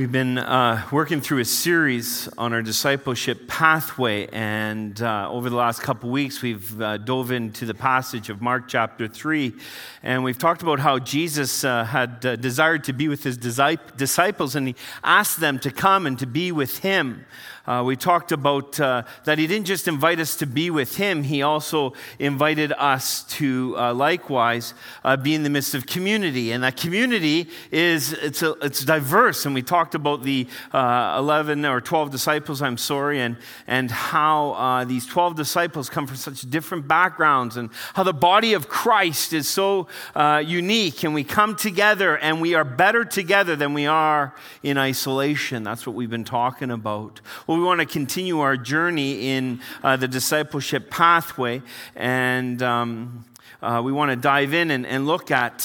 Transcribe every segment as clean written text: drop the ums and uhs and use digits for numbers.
We've been working through a series on our discipleship pathway, and over the last couple weeks, we've dove into the passage of Mark chapter 3, and we've talked about how Jesus had desired to be with his disciples, and he asked them to come and to be with him. We talked about that he didn't just invite us to be with him, he also invited us to likewise be in the midst of community. And that community it's diverse. And we talked about the 11 or 12 disciples, and how these 12 disciples come from such different backgrounds, and how the body of Christ is so unique, and we come together and we are better together than we are in isolation. That's what we've been talking about. Well, we want to continue our journey in the discipleship pathway, and we want to dive in and look at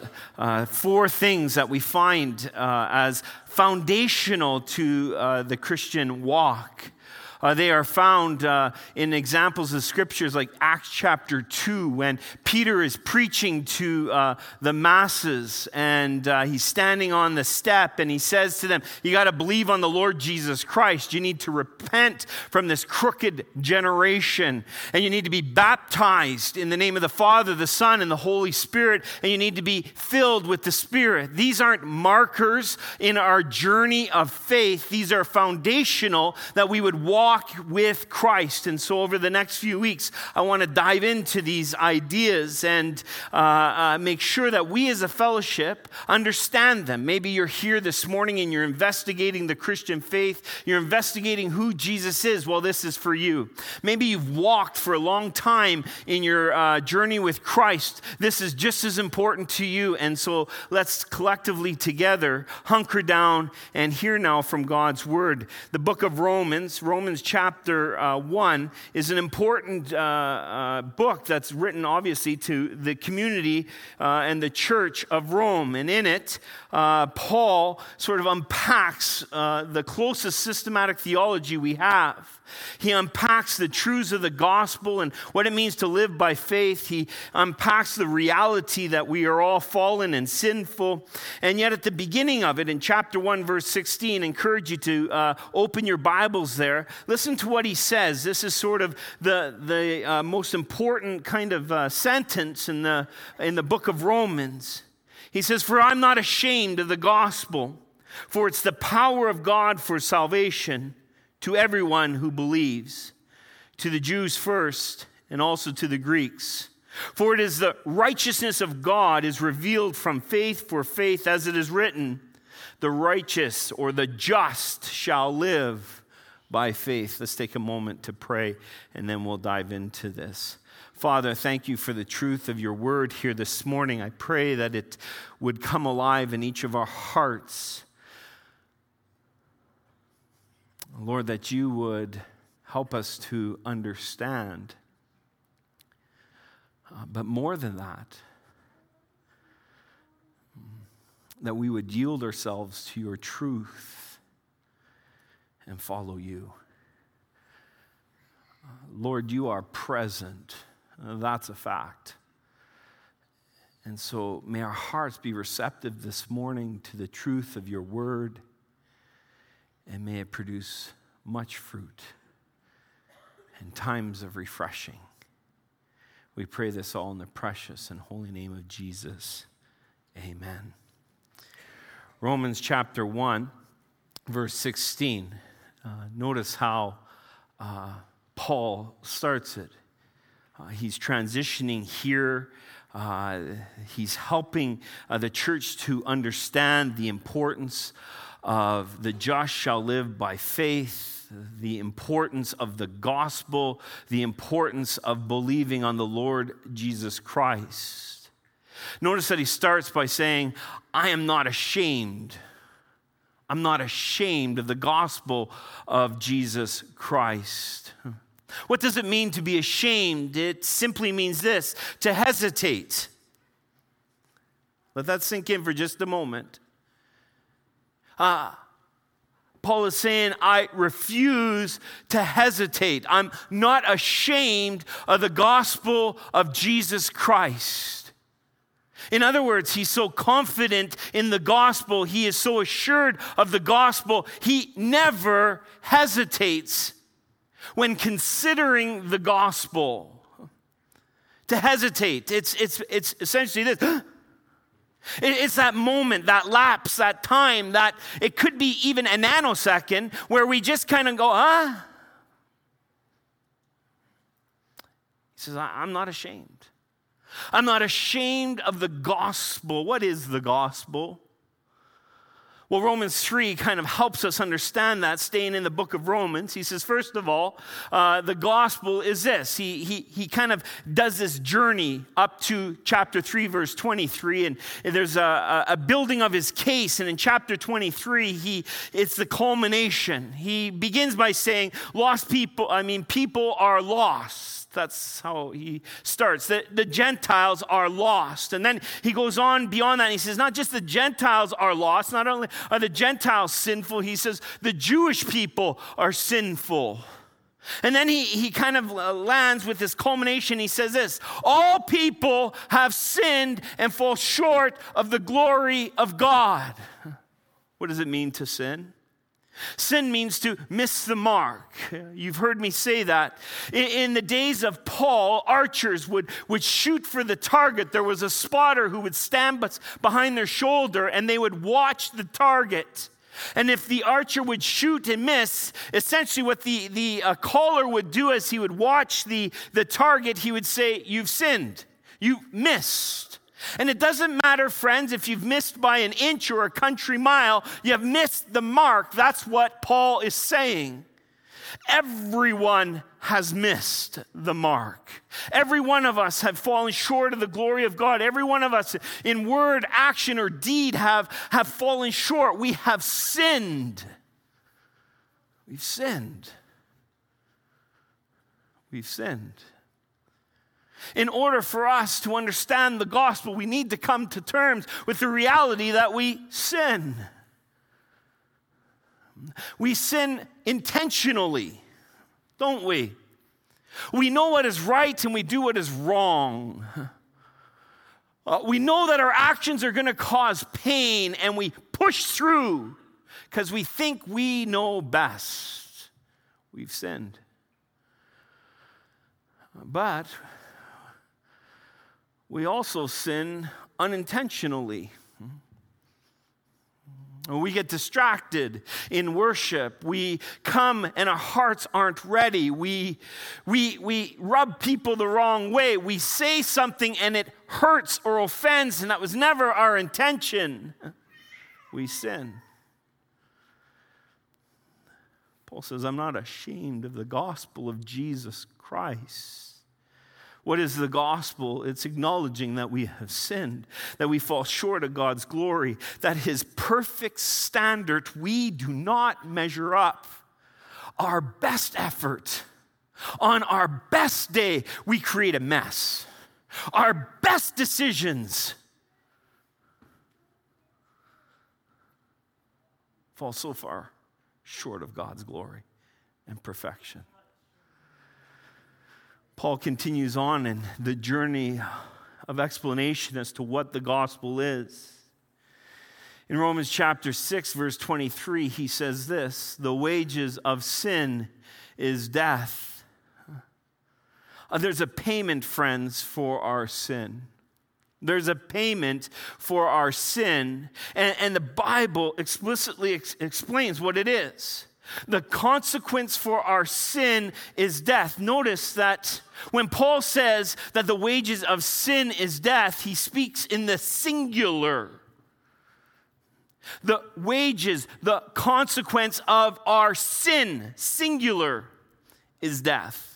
four things that we find as foundational to the Christian walk. They are found in examples of scriptures like Acts chapter 2, when Peter is preaching to the masses, and he's standing on the step, and he says to them, you got to believe on the Lord Jesus Christ. You need to repent from this crooked generation, and you need to be baptized in the name of the Father, the Son, and the Holy Spirit, and you need to be filled with the Spirit. These aren't markers in our journey of faith. These are foundational that we would walk with Christ. And so over the next few weeks, I want to dive into these ideas and make sure that we as a fellowship understand them. Maybe you're here this morning and you're investigating the Christian faith. You're investigating who Jesus is. Well, this is for you. Maybe you've walked for a long time in your journey with Christ. This is just as important to you. And so let's collectively together hunker down and hear now from God's word. The book of Romans chapter 1 is an important book that's written obviously to the community and the church of Rome. And in it, Paul sort of unpacks the closest systematic theology we have. He unpacks the truths of the gospel and what it means to live by faith. He unpacks the reality that we are all fallen and sinful. And yet at the beginning of it, in chapter 1, verse 16, I encourage you to open your Bibles there. Listen to what he says. This is sort of the most important kind of sentence in the book of Romans. He says, "For I'm not ashamed of the gospel, for it's the power of God for salvation to everyone who believes, to the Jews first, and also to the Greeks. For it is the righteousness of God is revealed from faith for faith, as it is written, the righteous or the just shall live by faith." Let's take a moment to pray, and then we'll dive into this. Father, thank you for the truth of your word here this morning. I pray that it would come alive in each of our hearts. Lord, that you would help us to understand. But more than that, that we would yield ourselves to your truth and follow you. Lord, you are present. That's a fact. And so may our hearts be receptive this morning to the truth of your word, and may it produce much fruit and times of refreshing. We pray this all in the precious and holy name of Jesus. Amen. Romans chapter 1, verse 16. Notice how Paul starts it. He's transitioning here. He's helping the church to understand the importance of the just shall live by faith, the importance of the gospel, the importance of believing on the Lord Jesus Christ. Notice that he starts by saying, I am not ashamed. I'm not ashamed of the gospel of Jesus Christ. What does it mean to be ashamed? It simply means this, to hesitate. Let that sink in for just a moment. Paul is saying, I refuse to hesitate. I'm not ashamed of the gospel of Jesus Christ. In other words, he's so confident in the gospel, he is so assured of the gospel, he never hesitates when considering the gospel. To hesitate, it's essentially this. It's that moment, that lapse, that time, that it could be even a nanosecond where we just kind of go, He says, I'm not ashamed. I'm not ashamed of the gospel. What is the gospel? Well, Romans 3 kind of helps us understand that, staying in the book of Romans. He says, first of all, the gospel is this. He kind of does this journey up to chapter 3, verse 23, and there's a building of his case, and in chapter 23, it's the culmination. He begins by saying, people are lost. That's how he starts. The Gentiles are lost. And then he goes on beyond that and he says, not just the Gentiles are lost, not only are the Gentiles sinful, he says the Jewish people are sinful. And then he kind of lands with this culmination. He says this, all people have sinned and fall short of the glory of God. What does it mean to sin? Sin means to miss the mark. You've heard me say that. In the days of Paul, archers would shoot for the target. There was a spotter who would stand behind their shoulder and they would watch the target. And if the archer would shoot and miss, essentially what the caller would do as he would watch the target, he would say, you've sinned. You missed. And it doesn't matter, friends, if you've missed by an inch or a country mile, you have missed the mark. That's what Paul is saying. Everyone has missed the mark. Every one of us have fallen short of the glory of God. Every one of us in word, action, or deed have fallen short. We have sinned. We've sinned. We've sinned. In order for us to understand the gospel, we need to come to terms with the reality that we sin. We sin intentionally, don't we? We know what is right and we do what is wrong. We know that our actions are going to cause pain and we push through because we think we know best. We've sinned. But we also sin unintentionally. We get distracted in worship. We come and our hearts aren't ready. We rub people the wrong way. We say something and it hurts or offends, and that was never our intention. We sin. Paul says, I'm not ashamed of the gospel of Jesus Christ. What is the gospel? It's acknowledging that we have sinned, that we fall short of God's glory, that his perfect standard we do not measure up. Our best effort, on our best day, we create a mess. Our best decisions fall so far short of God's glory and perfection. Paul continues on in the journey of explanation as to what the gospel is. In Romans chapter 6, verse 23, he says this, the wages of sin is death. There's a payment, friends, for our sin. There's a payment for our sin, and the Bible explicitly explains what it is. The consequence for our sin is death. Notice that when Paul says that the wages of sin is death, he speaks in the singular. The wages, the consequence of our sin, singular, is death.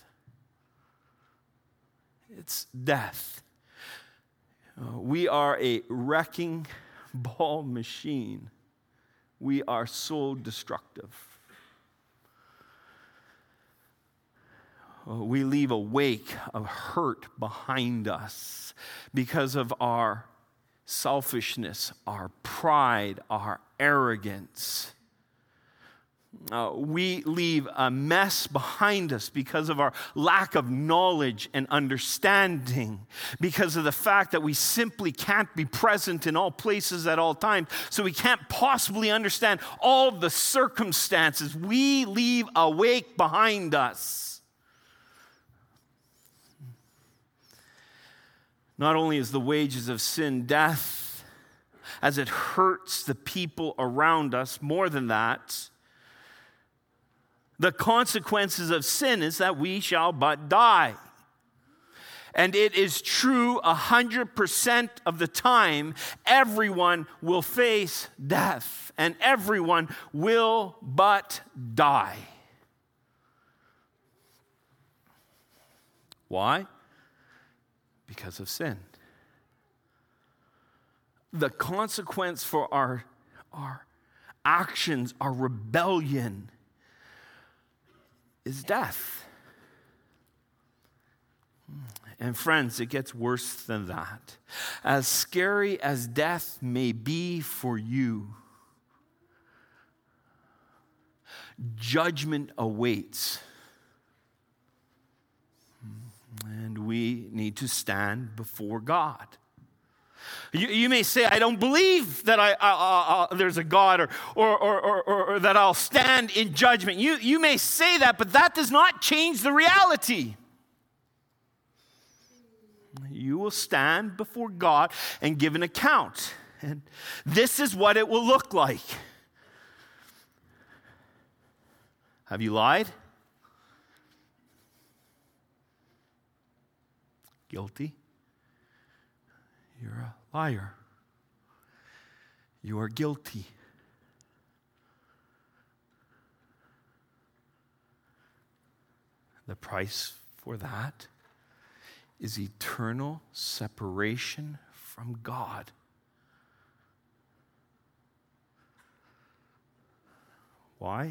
It's death. We are a wrecking ball machine. We are so destructive. We leave a wake of hurt behind us because of our selfishness, our pride, our arrogance. We leave a mess behind us because of our lack of knowledge and understanding, because of the fact that we simply can't be present in all places at all times, so we can't possibly understand all the circumstances. We leave a wake behind us. Not only is the wages of sin death, as it hurts the people around us, more than that, the consequences of sin is that we shall but die. And it is true 100% of the time, everyone will face death, and everyone will but die. Why? Because of sin. The consequence for our actions, our rebellion, is death. And friends, it gets worse than that. As scary as death may be for you, judgment awaits. And we need to stand before God. You may say, I don't believe that there's a God or that I'll stand in judgment. You may say that, but that does not change the reality. You will stand before God and give an account. And this is what it will look like. Have you lied? Guilty. You're a liar. You are guilty. The price for that is eternal separation from God. Why?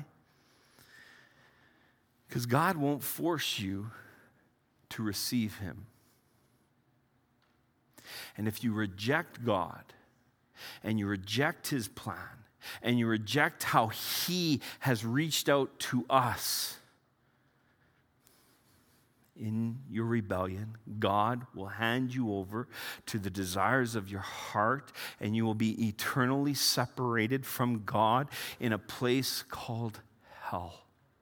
Because God won't force you to receive Him. And if you reject God, and you reject His plan, and you reject how He has reached out to us, in your rebellion, God will hand you over to the desires of your heart, and you will be eternally separated from God in a place called hell.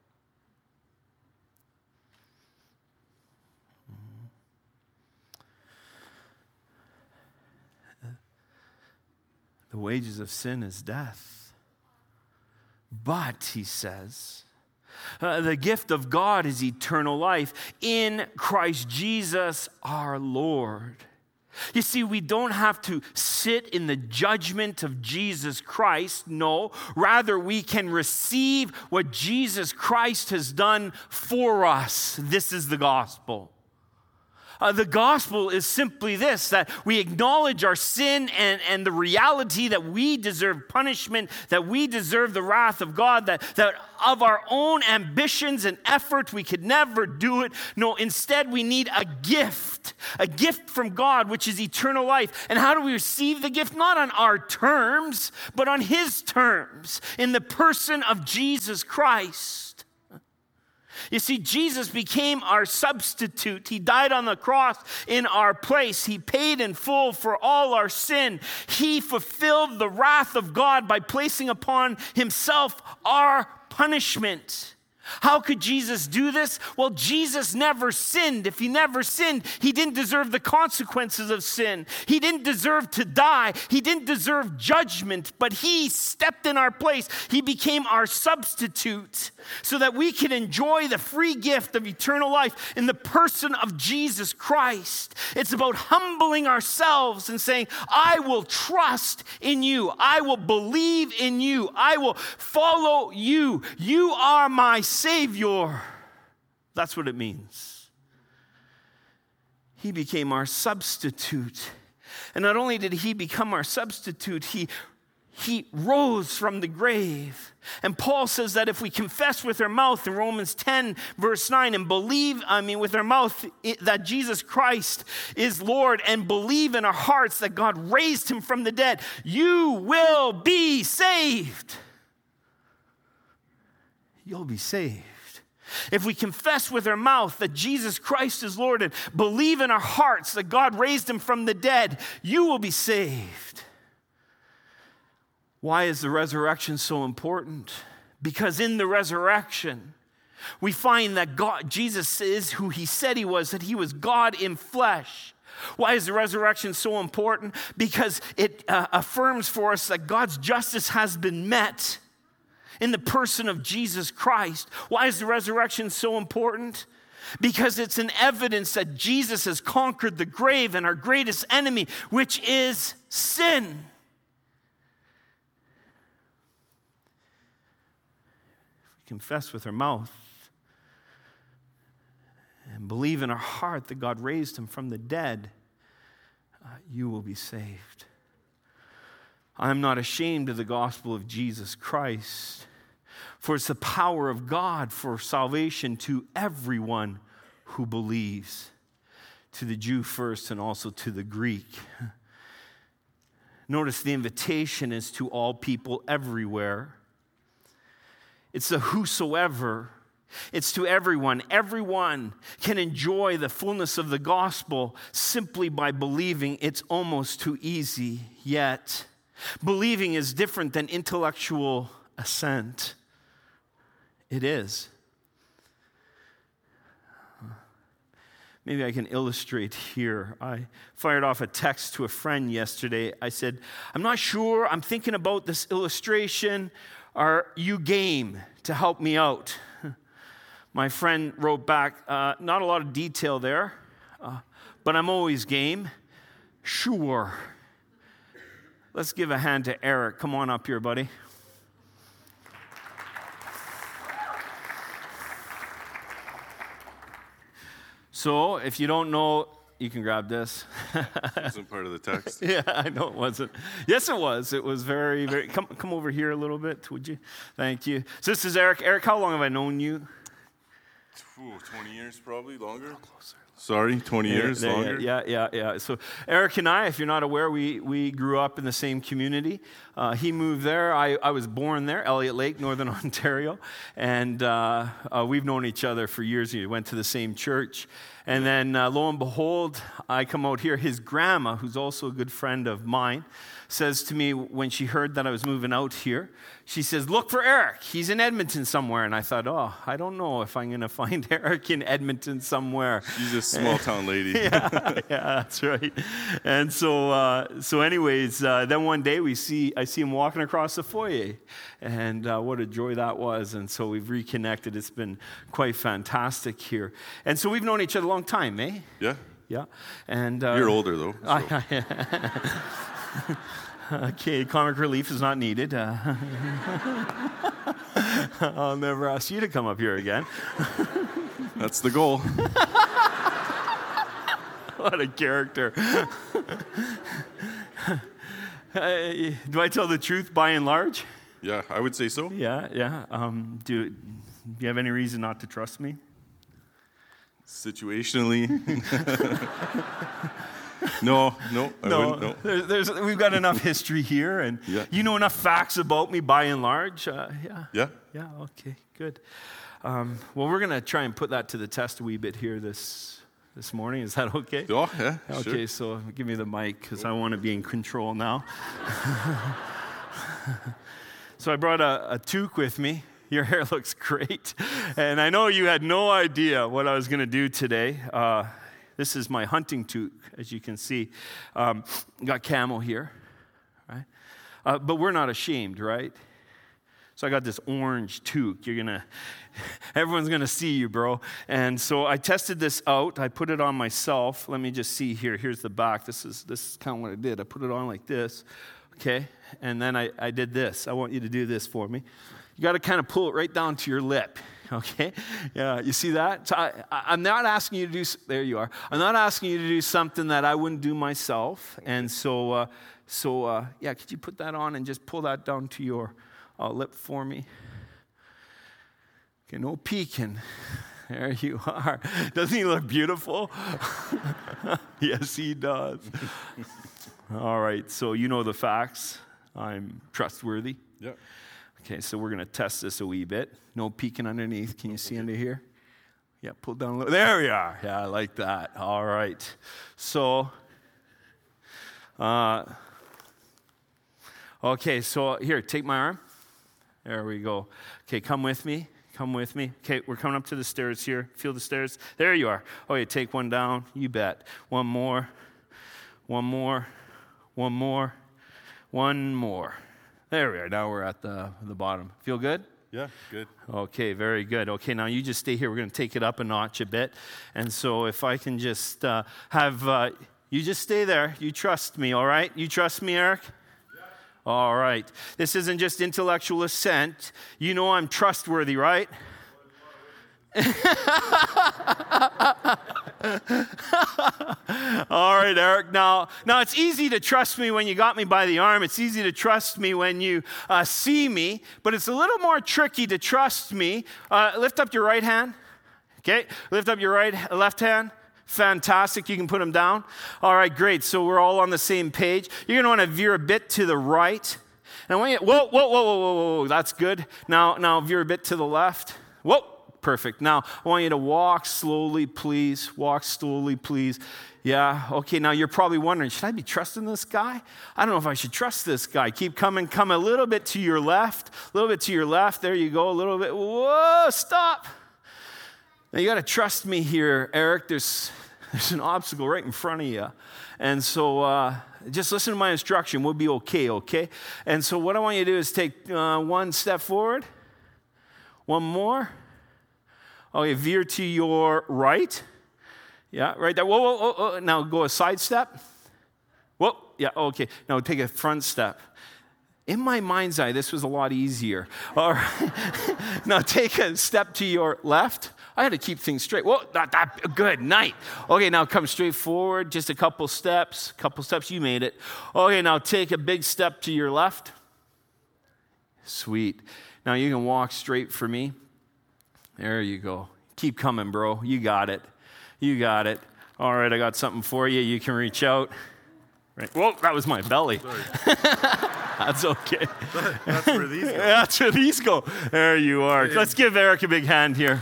The wages of sin is death. But, he says, the gift of God is eternal life in Christ Jesus our Lord. You see, we don't have to sit in the judgment of Jesus Christ. No, rather we can receive what Jesus Christ has done for us. This is the gospel. The gospel is simply this, that we acknowledge our sin and the reality that we deserve punishment, that we deserve the wrath of God, that of our own ambitions and effort, we could never do it. No, instead we need a gift from God, which is eternal life. And how do we receive the gift? Not on our terms, but on His terms, in the person of Jesus Christ. You see, Jesus became our substitute. He died on the cross in our place. He paid in full for all our sin. He fulfilled the wrath of God by placing upon Himself our punishment. How could Jesus do this? Well, Jesus never sinned. If He never sinned, He didn't deserve the consequences of sin. He didn't deserve to die. He didn't deserve judgment, but He stepped in our place. He became our substitute so that we can enjoy the free gift of eternal life in the person of Jesus Christ. It's about humbling ourselves and saying, I will trust in You. I will believe in You. I will follow You. You are my Savior. That's what it means. He became our substitute. And not only did He become our substitute, He rose from the grave. And Paul says that if we confess with our mouth in Romans 10, verse 9, and believe, with our mouth that Jesus Christ is Lord, and believe in our hearts that God raised Him from the dead, you will be saved. you'll be saved. If we confess with our mouth that Jesus Christ is Lord and believe in our hearts that God raised him from the dead, you will be saved. Why is the resurrection so important? Because in the resurrection, we find that Jesus is who he said he was, that he was God in flesh. Why is the resurrection so important? Because it affirms for us that God's justice has been met in the person of Jesus Christ. Why is the resurrection so important? Because it's an evidence that Jesus has conquered the grave and our greatest enemy, which is sin. If we confess with our mouth and believe in our heart that God raised him from the dead, you will be saved. I'm not ashamed of the gospel of Jesus Christ, for it's the power of God for salvation to everyone who believes, to the Jew first and also to the Greek. Notice the invitation is to all people everywhere. It's a whosoever. It's to everyone. Everyone can enjoy the fullness of the gospel simply by believing. It's almost too easy, yet believing is different than intellectual assent. It is. Maybe I can illustrate here. I fired off a text to a friend yesterday. I said, I'm not sure. I'm thinking about this illustration. Are you game to help me out? My friend wrote back, not a lot of detail there, but I'm always game. Sure. Let's give a hand to Eric. Come on up here, buddy. So, if you don't know, you can grab this. Wasn't part of the text. Yeah, I know it wasn't. Yes, it was. It was very, very... Come over here a little bit, would you? Thank you. So this is Eric. Eric, how long have I known you? 20 years, probably longer. Sorry, 20 years longer. Yeah. So Eric and I, if you're not aware, we grew up in the same community. He moved there. I was born there, Elliott Lake, Northern Ontario. And we've known each other for years. We went to the same church. And then lo and behold, I come out here. His grandma, who's also a good friend of mine, says to me when she heard that I was moving out here, she says, look for Eric. He's in Edmonton somewhere. And I thought, I don't know if I'm going to find Eric in Edmonton somewhere. She's a small town lady. yeah, that's right. And so anyways, then one day I see him walking across the foyer. And what a joy that was. And so we've reconnected. It's been quite fantastic here. And so we've known each other a long time, eh? Yeah. Yeah. And you're older, though. So. Okay, comic relief is not needed. I'll never ask you to come up here again. That's the goal. What a character. Do I tell the truth by and large? Yeah, I would say so. Yeah. Do you have any reason not to trust me? Situationally. No, I wouldn't, no. We've got enough history here, and you know enough facts about me by and large. Yeah, okay, good. Well, we're going to try and put that to the test a wee bit here this morning. Is that okay? Oh, yeah, okay, sure. So give me the mic, because I want to be in control now. So I brought a toque with me. Your hair looks great. And I know you had no idea what I was going to do today. This is my hunting toque, as you can see. Got camo here, right? But we're not ashamed, right? So I got this orange toque. Everyone's gonna see you, bro. And so I tested this out. I put it on myself. Let me just see here. Here's the back. This is kind of what I did. I put it on like this, okay? And then I did this. I want you to do this for me. You got to kind of pull it right down to your lip. Okay? Yeah, you see that? So I'm not asking you to do, there you are. I'm not asking you to do something that I wouldn't do myself. And so could you put that on and just pull that down to your lip for me? Okay, no peeking. There you are. Doesn't he look beautiful? Yes, he does. All right, so you know the facts. I'm trustworthy. Yeah. Okay, so we're going to test this a wee bit. No peeking underneath. Can you see under here? Yeah, pull down a little. There we are. Yeah, I like that. All right. So, okay, so here, take my arm. There we go. Okay, come with me. Come with me. Okay, we're coming up to the stairs here. Feel the stairs? There you are. Okay, take one down. You bet. One more. One more. One more. One more. There we are. Now we're at the bottom. Feel good? Yeah, good. Okay, very good. Okay, now you just stay here. We're going to take it up a notch a bit. And so if I can just have you just stay there. You trust me, all right? You trust me, Eric? Yeah. All right. This isn't just intellectual assent. You know I'm trustworthy, right? All right, Eric. Now it's easy to trust me when you got me by the arm. It's easy to trust me when you see me, but it's a little more tricky to trust me. Lift up your right hand. Okay, lift up your left hand. Fantastic. You can put them down. All right, great. So we're all on the same page. You're going to want to veer a bit to the right. And I want you, whoa. That's good. Now veer a bit to the left. Whoa. Perfect. Now, I want you to walk slowly, please. Walk slowly, please. Yeah. Okay, now you're probably wondering, should I be trusting this guy? I don't know if I should trust this guy. Keep coming. Come a little bit to your left. A little bit to your left. There you go. A little bit. Whoa, stop. Now, you got to trust me here, Eric. There's an obstacle right in front of you. And so just listen to my instruction. We'll be okay? And so what I want you to do is take one step forward. One more. Okay, veer to your right. Yeah, right there. Whoa. Now go a side step. Whoa, yeah, okay. Now take a front step. In my mind's eye, this was a lot easier. All right. Now take a step to your left. I had to keep things straight. Whoa, good night. Okay, now come straight forward. Just a couple steps. You made it. Okay, now take a big step to your left. Sweet. Now you can walk straight for me. There you go. Keep coming, bro. You got it. All right, I got something for you. You can reach out. Right. Whoa, that was my belly. That's okay. That's where these go. That's where these go. There you are. Let's give Eric a big hand here.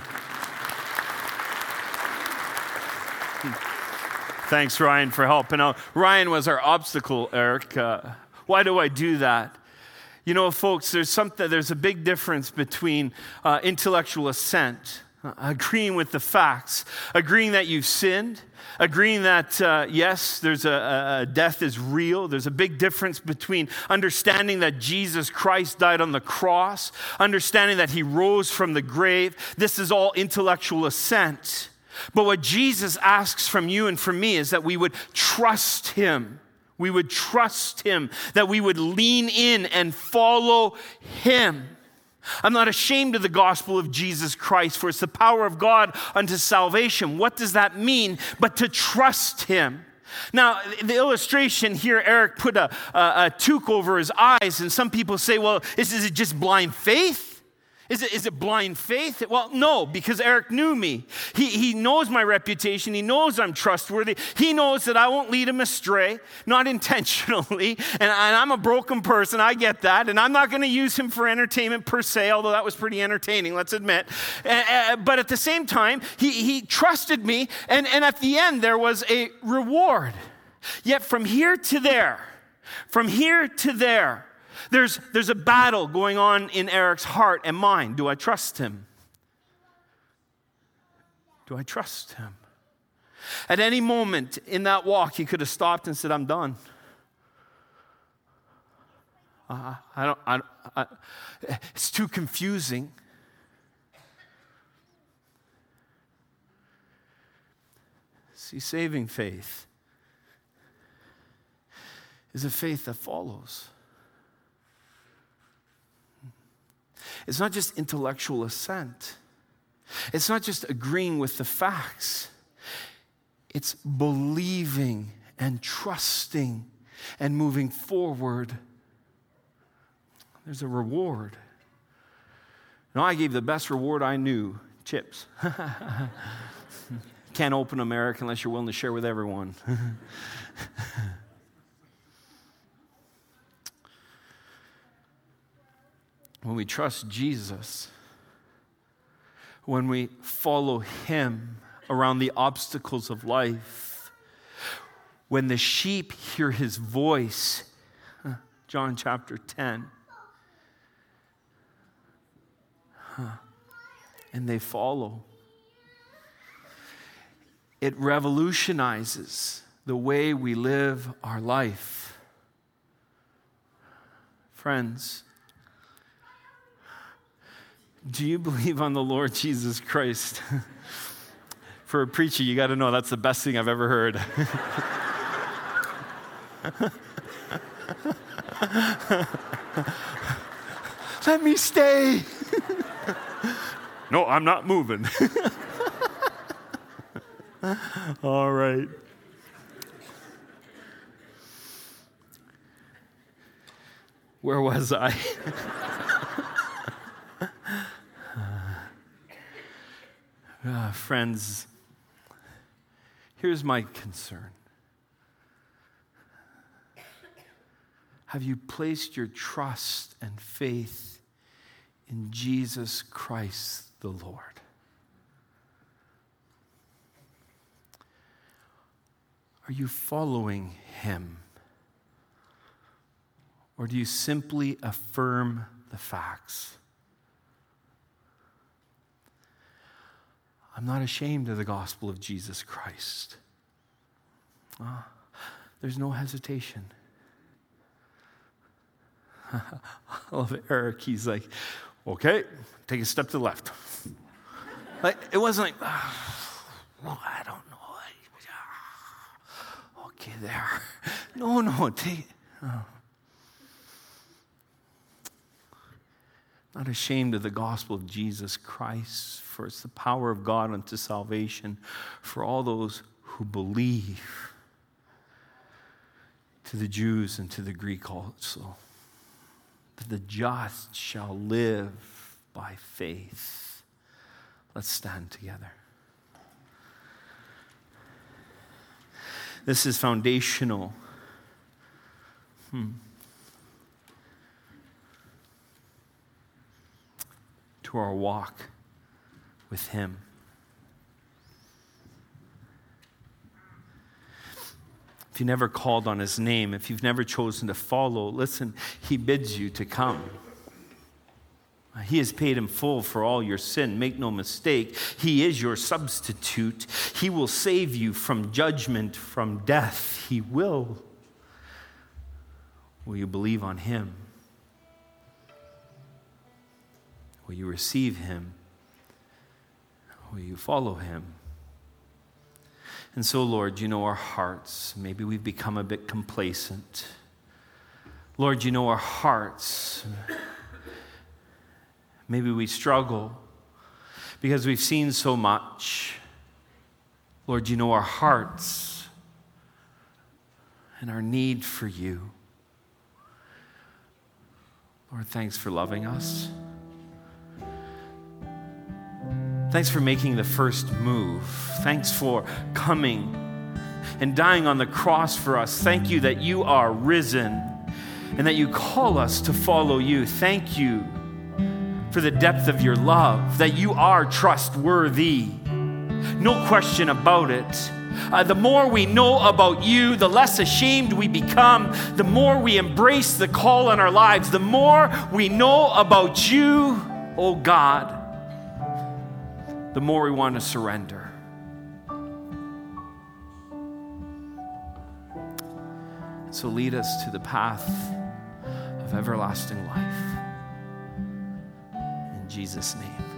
Thanks, Ryan, for helping out. Ryan was our obstacle, Eric. Why do I do that? You know, folks, there's a big difference between intellectual assent, agreeing with the facts, agreeing that you've sinned, agreeing that, yes, there's a death is real. There's a big difference between understanding that Jesus Christ died on the cross, understanding that he rose from the grave. This is all intellectual assent. But what Jesus asks from you and from me is that we would trust him. We would trust him, that we would lean in and follow him. I'm not ashamed of the gospel of Jesus Christ, for it's the power of God unto salvation. What does that mean? But to trust him. Now, the illustration here, Eric put a toque over his eyes, and some people say, well, is it just blind faith? Is it blind faith? Well, no, because Eric knew me. He knows my reputation. He knows I'm trustworthy. He knows that I won't lead him astray, not intentionally. And I'm a broken person. I get that. And I'm not going to use him for entertainment per se, although that was pretty entertaining, let's admit. But at the same time, he trusted me. And at the end, there was a reward. Yet from here to there, there's a battle going on in Eric's heart and mind. Do I trust him? Do I trust him? At any moment in that walk, he could have stopped and said, I'm done. It's too confusing. See, saving faith is a faith that follows. It's not just intellectual assent. It's not just agreeing with the facts. It's believing and trusting and moving forward. There's a reward. Now, I gave the best reward I knew, chips. Can't open them, Eric, unless you're willing to share with everyone. when we trust Jesus, when we follow him around the obstacles of life, when the sheep hear his voice, John chapter 10, and they follow, it revolutionizes the way we live our life. Friends, do you believe on the Lord Jesus Christ? For a preacher, you got to know that's the best thing I've ever heard. Let me stay. No, I'm not moving. All right. Where was I? Friends, here's my concern. Have you placed your trust and faith in Jesus Christ the Lord? Are you following him? Or do you simply affirm the facts? I'm not ashamed of the gospel of Jesus Christ. There's no hesitation. I love Eric. He's like, okay, take a step to the left. Like, it wasn't like, well, I don't know. Okay, there. No, take. Not ashamed of the gospel of Jesus Christ, for it's the power of God unto salvation for all those who believe, to the Jews and to the Greek also. That the just shall live by faith. Let's stand together. This is foundational. To our walk with him. If you never called on his name, if you've never chosen to follow, listen, he bids you to come. He has paid in full for all your sin. Make no mistake, he is your substitute. He will save you from judgment, from death. He will. Will you believe on him? Will you receive him? Will you follow him? And so, Lord, you know our hearts. Maybe we've become a bit complacent. Lord, you know our hearts. Maybe we struggle because we've seen so much. Lord, you know our hearts and our need for you. Lord, thanks for loving us. Thanks for making the first move. Thanks for coming and dying on the cross for us. Thank you that you are risen and that you call us to follow you. Thank you for the depth of your love, that you are trustworthy. No question about it. The more we know about you, the less ashamed we become. The more we embrace the call in our lives, the more we know about you, oh God, the more we want to surrender. So lead us to the path of everlasting life. In Jesus' name.